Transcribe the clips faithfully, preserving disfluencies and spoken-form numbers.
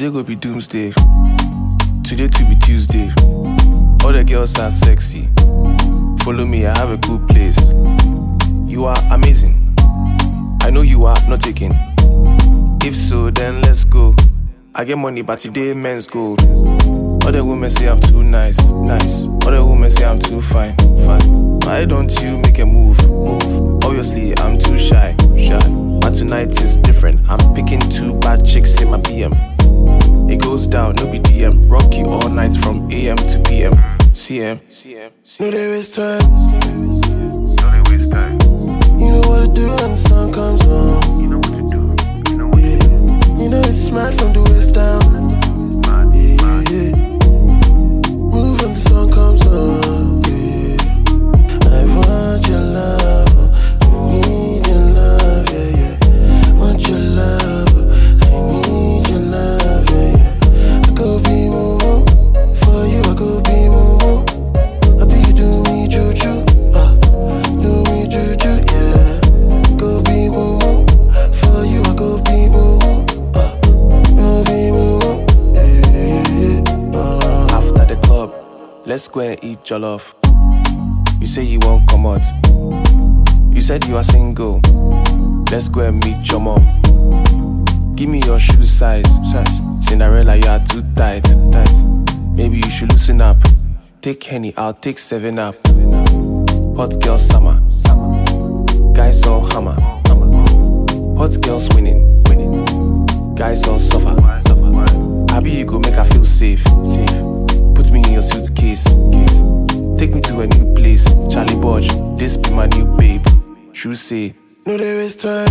Today go be doomsday. Today to be Tuesday. All the girls are sexy. Follow me, I have a cool place. You are amazing. I know you are not taking. If so, then let's go. I get money, but today men's gold. Other women say I'm too nice, nice. Other women say I'm too fine, fine. Why don't you make a move, move? Obviously, I'm too shy, shy. But tonight is different. I'm picking two bad chicks in my B M. It goes down, no be D M. Rock you all night from A M to P M. C M, C M. No, there is time. No, they waste time. You know what to do when the sun comes on. You know what to do. You know what yeah. to do. You know it's smart from the west down. Mad, yeah, mad. yeah. Move when the sun comes on. Yeah. I want your love. I need your love. Yeah, yeah. Want your love. I need your love. Yeah, yeah. I go be moo for you. I go be moo. I be you do me juju. Ah, do me juju. Yeah. Go be moo for you. I go be moo. Ah, go be moo. Yeah, yeah, yeah. Uh. After the club, let's go and eat jollof. You say you won't come out. You said you are single. Let's go and meet your mom. Give me your shoe size, size. Cinderella, you are too tight, tight. Maybe you should loosen up. Take Henny, I'll take seven up. Hot girl summer, summer. Guys all hammer, hammer. Hot girls winning, winning. Guys all suffer, suffer. Happy you go make her feel safe, safe. Put me in your suitcase, case. Take me to a new place. Charlie Bodge, this be my new babe. True say, no, there is time.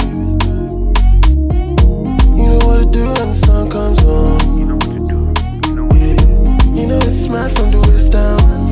You know what to do when the sun comes on. You know what to do. You know what to do. You know it's smart from the west down.